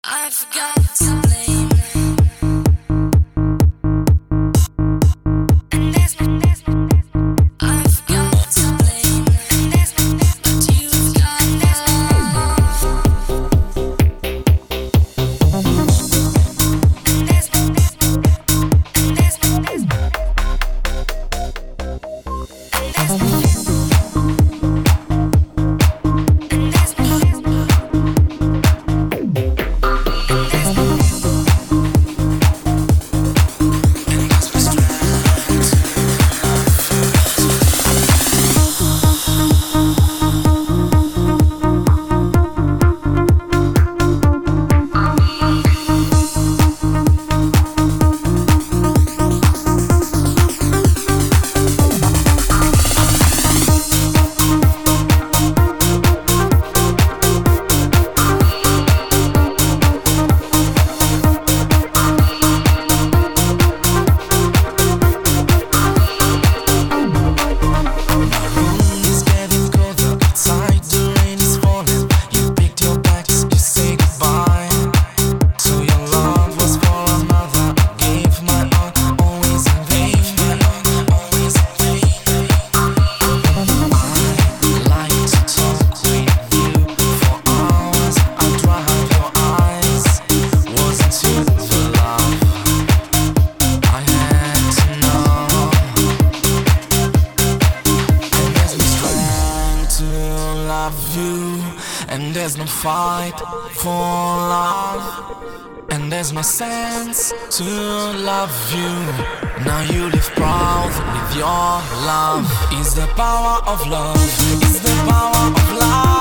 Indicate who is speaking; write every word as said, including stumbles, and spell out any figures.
Speaker 1: I forgot to blame. And there's no, there's no, there's no, I forgot to blame. And there's no, there's no, but you've got love. And there's no, there's no, and there's no, there's no, and there's no. And there's no fight for love, and there's no sense to love you. Now you live proud with your love. Is the power of love, is the power of love.